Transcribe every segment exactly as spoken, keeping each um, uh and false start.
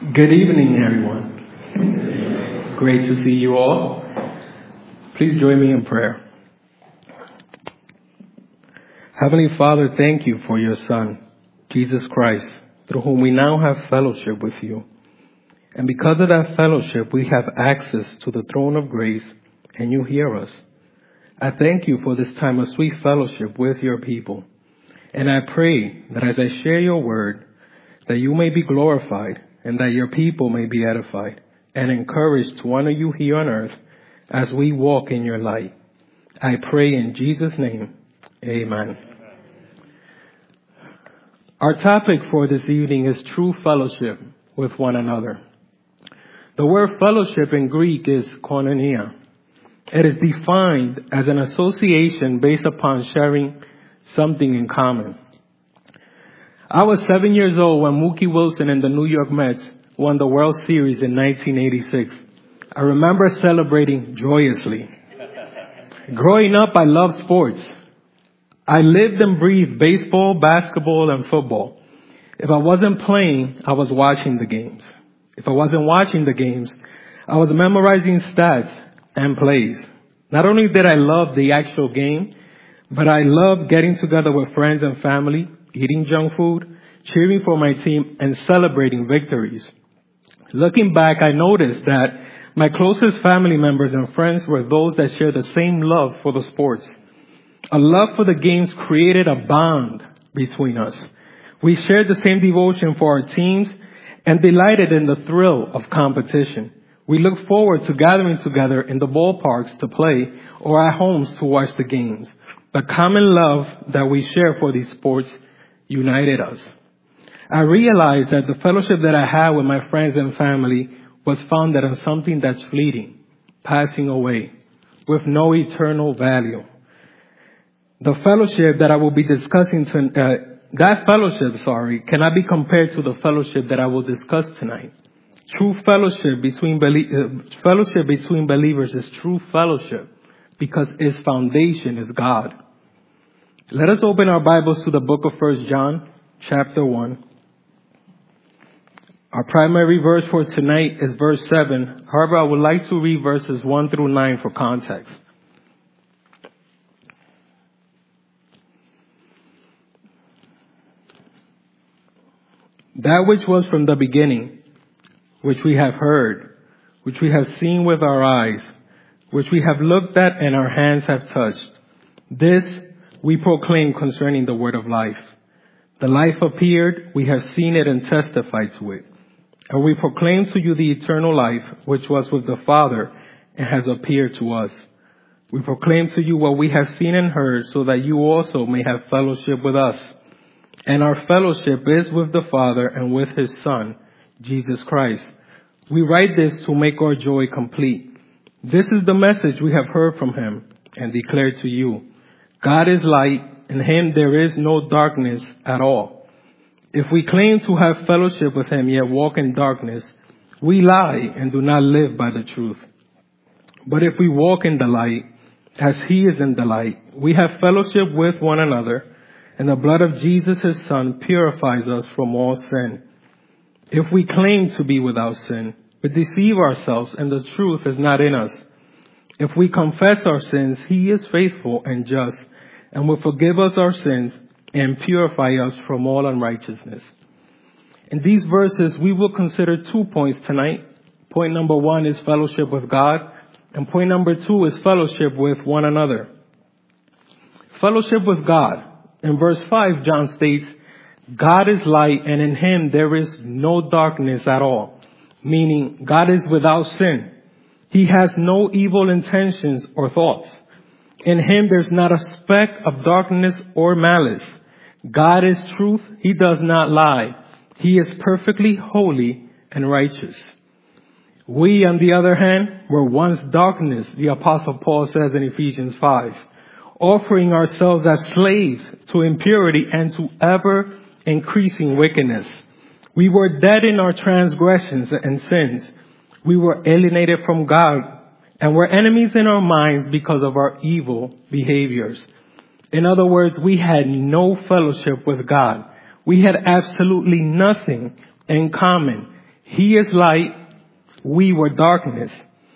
Good evening, everyone. Great to see you all. Please join me in prayer. Heavenly Father, thank you for your Son, Jesus Christ, through whom we now have fellowship with you. And because of that fellowship, we have access to the throne of grace, and you hear us. I thank you for this time of sweet fellowship with your people. And I pray that as I share your word, that you may be glorified, and that your people may be edified and encouraged to honor you here on earth as we walk in your light. I pray in Jesus' name, amen. Our topic for this evening is true fellowship with one another. The word fellowship in Greek is koinonia. It is defined as an association based upon sharing something in common. I was seven years old when Mookie Wilson and the New York Mets won the World Series in nineteen eighty-six. I remember celebrating joyously. Growing up, I loved sports. I lived and breathed baseball, basketball, and football. If I wasn't playing, I was watching the games. If I wasn't watching the games, I was memorizing stats and plays. Not only did I love the actual game, but I loved getting together with friends and family, eating junk food, cheering for my team, and celebrating victories. Looking back, I noticed that my closest family members and friends were those that shared the same love for the sports. A love for the games created a bond between us. We shared the same devotion for our teams and delighted in the thrill of competition. We looked forward to gathering together in the ballparks to play or at homes to watch the games. The common love that we share for these sports united us. I realized that the fellowship that I had with my friends and family was founded on something that's fleeting, passing away, with no eternal value. The fellowship that I will be discussing, to, uh, that fellowship, sorry, cannot be compared to the fellowship that I will discuss tonight. True fellowship between, uh, fellowship between believers is true fellowship because its foundation is God. Let us open our Bibles to the book of First John, chapter one. Our primary verse for tonight is verse seven. However, I would like to read verses one through nine for context. That which was from the beginning, which we have heard, which we have seen with our eyes, which we have looked at and our hands have touched, this we proclaim concerning the word of life. The life appeared, we have seen it and testified to it. And we proclaim to you the eternal life, which was with the Father and has appeared to us. We proclaim to you what we have seen and heard, so that you also may have fellowship with us. And our fellowship is with the Father and with his Son, Jesus Christ. We write this to make our joy complete. This is the message we have heard from him and declared to you. God is light, in him there is no darkness at all. If we claim to have fellowship with him, yet walk in darkness, we lie and do not live by the truth. But if we walk in the light, as he is in the light, we have fellowship with one another, and the blood of Jesus, his Son, purifies us from all sin. If we claim to be without sin, we deceive ourselves, and the truth is not in us. If we confess our sins, he is faithful and just, and will forgive us our sins and purify us from all unrighteousness. In these verses, we will consider two points tonight. Point number one is fellowship with God, and point number two is fellowship with one another. Fellowship with God. In verse five, John states, God is light, and in him there is no darkness at all, meaning God is without sin. He has no evil intentions or thoughts. In him there's not a speck of darkness or malice. God is truth. He does not lie. He is perfectly holy and righteous. We, on the other hand, were once darkness, the Apostle Paul says in Ephesians five, offering ourselves as slaves to impurity and to ever increasing wickedness. We were dead in our transgressions and sins. We were alienated from God and were enemies in our minds because of our evil behaviors. In other words, we had no fellowship with God. We had absolutely nothing in common. He is light. We were darkness.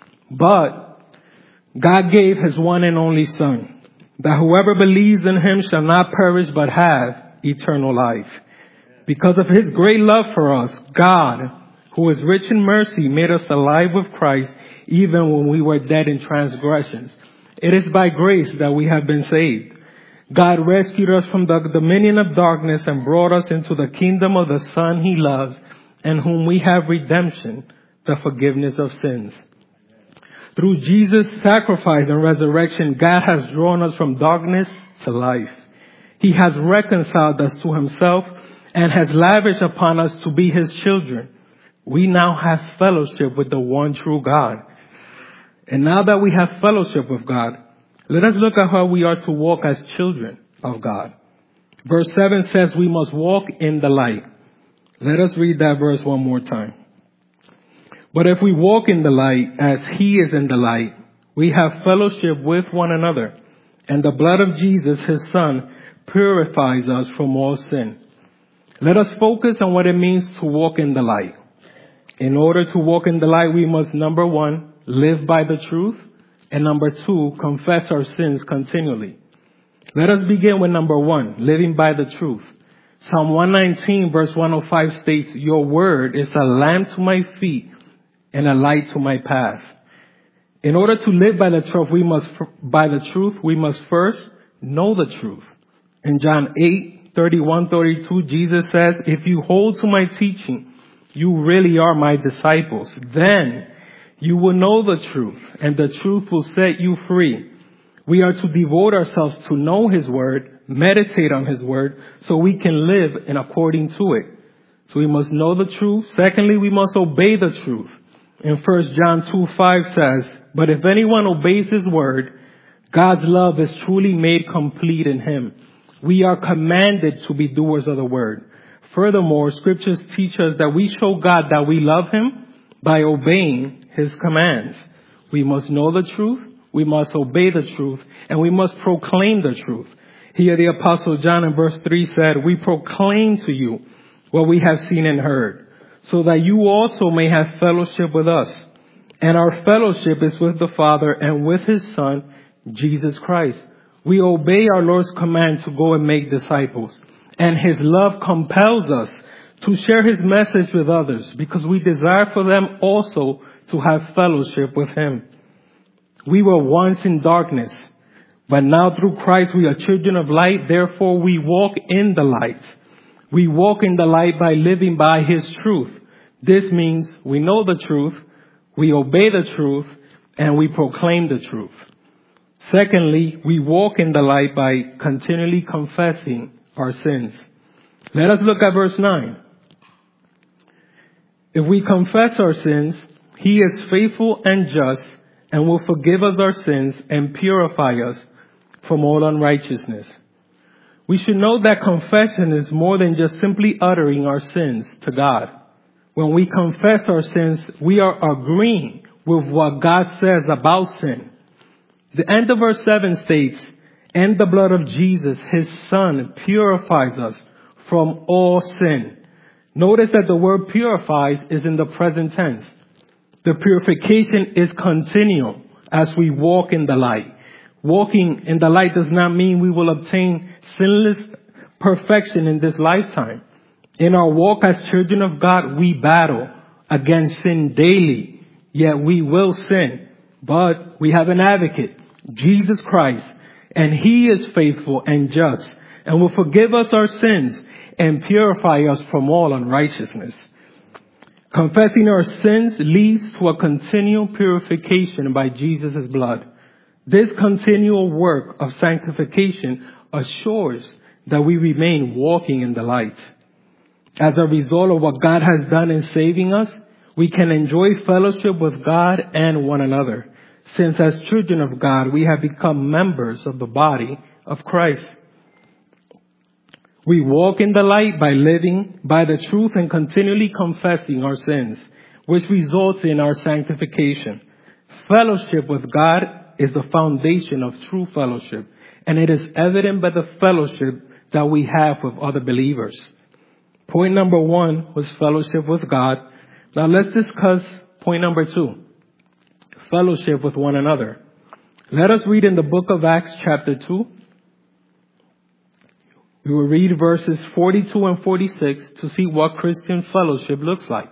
But God gave his one and only Son, that whoever believes in him shall not perish but have eternal life. Because of his great love for us, God, who is rich in mercy, made us alive with Christ even when we were dead in transgressions. It is by grace that we have been saved. God rescued us from the dominion of darkness and brought us into the kingdom of the Son he loves, in whom we have redemption, the forgiveness of sins. Through Jesus' sacrifice and resurrection, God has drawn us from darkness to life. He has reconciled us to himself and has lavished upon us to be his children. We now have fellowship with the one true God. And now that we have fellowship with God, let us look at how we are to walk as children of God. Verse seven says we must walk in the light. Let us read that verse one more time. But if we walk in the light as he is in the light, we have fellowship with one another. And the blood of Jesus, his Son, purifies us from all sin. Let us focus on what it means to walk in the light. In order to walk in the light, we must, number one, live by the truth. And number two, confess our sins continually. Let us begin with number one, living by the truth. Psalm one nineteen verse one oh five states, your word is a lamp to my feet and a light to my path. In order to live by the truth, we must, by the truth, we must first know the truth. In John eight thirty-one thirty-two, Jesus says, if you hold to my teaching, you really are my disciples. Then you will know the truth, and the truth will set you free. We are to devote ourselves to know his word, meditate on his word, so we can live in according to it. So we must know the truth. Secondly, we must obey the truth. In First John two five says, but if anyone obeys his word, God's love is truly made complete in him. We are commanded to be doers of the word. Furthermore, scriptures teach us that we show God that we love him by obeying his commands. We must know the truth, we must obey the truth, and we must proclaim the truth. Here the Apostle John in verse three said, we proclaim to you what we have seen and heard, so that you also may have fellowship with us. And our fellowship is with the Father and with his Son, Jesus Christ. We obey our Lord's command to go and make disciples. And his love compels us to share his message with others because we desire for them also to have fellowship with him. We were once in darkness, but now through Christ we are children of light. Therefore we walk in the light. We walk in the light by living by his truth. This means we know the truth, we obey the truth, and we proclaim the truth. Secondly, we walk in the light by continually confessing our sins. Let us look at verse nine. If we confess our sins, he is faithful and just and will forgive us our sins and purify us from all unrighteousness. We should know that confession is more than just simply uttering our sins to God. When we confess our sins, we are agreeing with what God says about sin. The end of verse seven states, and the blood of Jesus, his Son, purifies us from all sin. Notice that the word purifies is in the present tense. The purification is continual as we walk in the light. Walking in the light does not mean we will obtain sinless perfection in this lifetime. In our walk as children of God, we battle against sin daily, yet we will sin. But we have an advocate, Jesus Christ, and he is faithful and just and will forgive us our sins and purify us from all unrighteousness. Confessing our sins leads to a continual purification by Jesus' blood. This continual work of sanctification assures that we remain walking in the light. As a result of what God has done in saving us, we can enjoy fellowship with God and one another, since as children of God, we have become members of the body of Christ. We walk in the light by living by the truth and continually confessing our sins, which results in our sanctification. Fellowship with God is the foundation of true fellowship, and it is evident by the fellowship that we have with other believers. Point number one was fellowship with God. Now let's discuss point number two, fellowship with one another. Let us read in the book of Acts chapter two. We will read verses forty-two and forty-six to see what Christian fellowship looks like.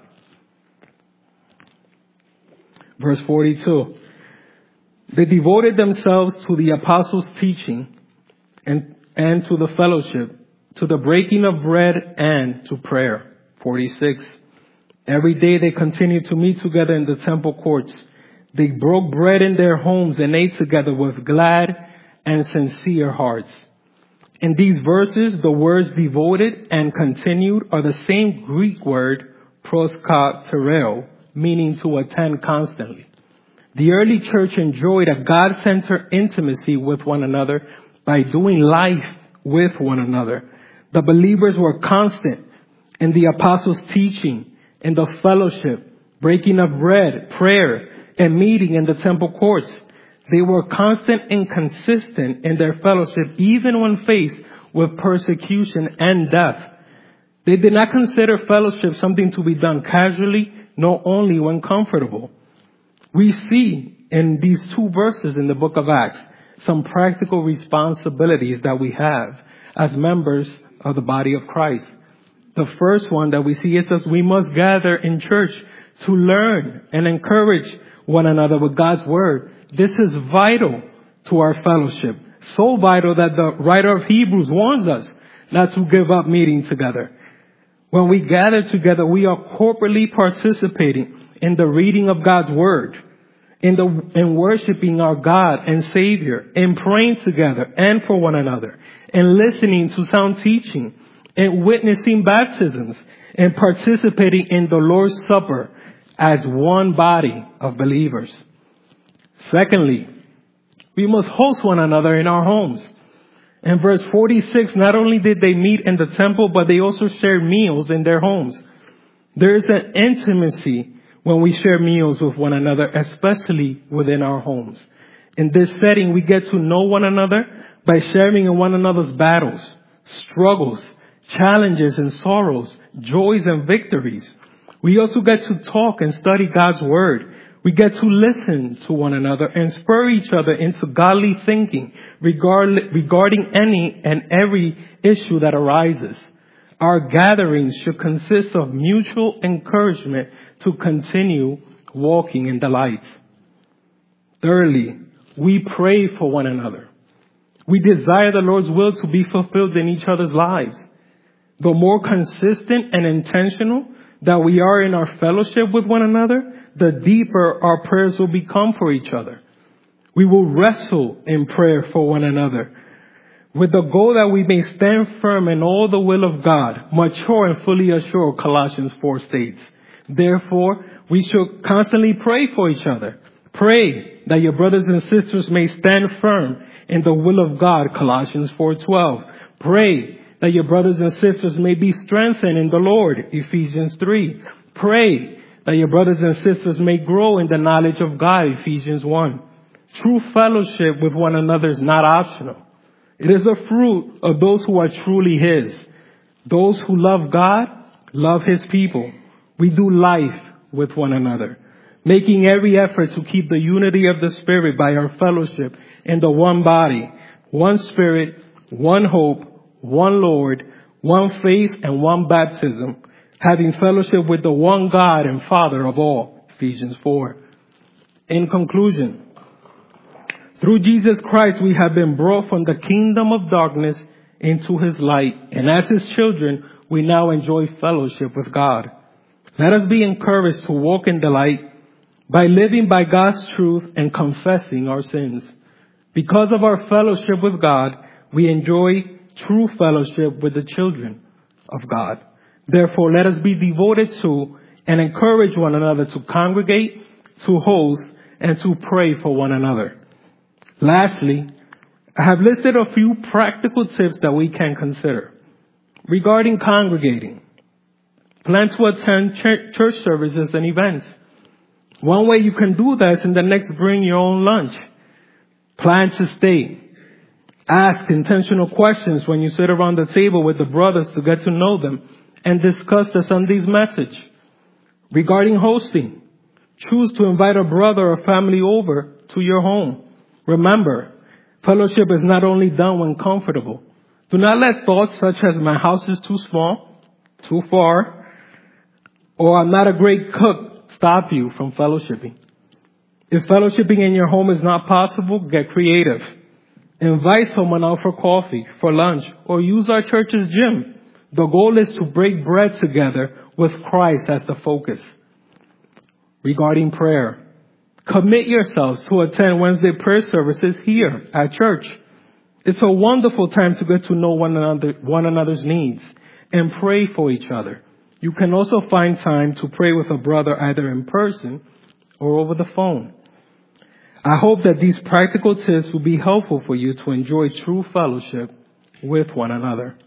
Verse forty-two. They devoted themselves to the apostles' teaching and, and to the fellowship, to the breaking of bread and to prayer. forty-six. Every day they continued to meet together in the temple courts. They broke bread in their homes and ate together with glad and sincere hearts. In these verses, the words devoted and continued are the same Greek word proskatereo, meaning to attend constantly. The early church enjoyed a God-centered intimacy with one another by doing life with one another. The believers were constant in the apostles' teaching, in the fellowship, breaking of bread, prayer, and meeting in the temple courts. They were constant and consistent in their fellowship, even when faced with persecution and death. They did not consider fellowship something to be done casually, nor only when comfortable. We see in these two verses in the book of Acts some practical responsibilities that we have as members of the body of Christ. The first one that we see is that we must gather in church to learn and encourage one another with God's word. This is vital to our fellowship. So vital that the writer of Hebrews warns us not to give up meeting together. When we gather together, we are corporately participating in the reading of God's word, in the in worshiping our God and Savior, in praying together and for one another, and listening to sound teaching, and witnessing baptisms, and participating in the Lord's Supper as one body of believers. Secondly, we must host one another in our homes. In verse forty-six, not only did they meet in the temple, but they also shared meals in their homes. There is an intimacy when we share meals with one another, especially within our homes. In this setting, we get to know one another by sharing in one another's battles, struggles, challenges and sorrows, joys and victories. We also get to talk and study God's word. We get to listen to one another and spur each other into godly thinking regard, regarding any and every issue that arises. Our gatherings should consist of mutual encouragement to continue walking in the light. Thirdly, we pray for one another. We desire the Lord's will to be fulfilled in each other's lives. The more consistent and intentional that we are in our fellowship with one another, the deeper our prayers will become for each other. We will wrestle in prayer for one another with the goal that we may stand firm in all the will of God, mature and fully assured, Colossians four states. Therefore, we should constantly pray for each other. Pray that your brothers and sisters may stand firm in the will of God, Colossians four twelve. Pray that your brothers and sisters may be strengthened in the Lord, Ephesians three. Pray that your brothers and sisters may grow in the knowledge of God, Ephesians one. True fellowship with one another is not optional. It is a fruit of those who are truly His. Those who love God, love His people. We do life with one another, making every effort to keep the unity of the Spirit by our fellowship in the one body, one Spirit, one hope, one Lord, one faith, and one baptism, having fellowship with the one God and Father of all, Ephesians four. In conclusion, through Jesus Christ, we have been brought from the kingdom of darkness into His light. And as His children, we now enjoy fellowship with God. Let us be encouraged to walk in the light by living by God's truth and confessing our sins. Because of our fellowship with God, we enjoy true fellowship with the children of God. Therefore, let us be devoted to and encourage one another to congregate, to host, and to pray for one another. Lastly, I have listed a few practical tips that we can consider. Regarding congregating, plan to attend church services and events. One way you can do that is in the next bring your own lunch. Plan to stay. Ask intentional questions when you sit around the table with the brothers to get to know them and discuss the Sunday's message. Regarding hosting, choose to invite a brother or family over to your home. Remember, fellowship is not only done when comfortable. Do not let thoughts such as my house is too small, too far, or I'm not a great cook stop you from fellowshipping. If fellowshipping in your home is not possible, get creative. Invite someone out for coffee, for lunch, or use our church's gym. The goal is to break bread together with Christ as the focus. Regarding prayer, commit yourselves to attend Wednesday prayer services here at church. It's a wonderful time to get to know one another, one another's needs and pray for each other. You can also find time to pray with a brother either in person or over the phone. I hope that these practical tips will be helpful for you to enjoy true fellowship with one another.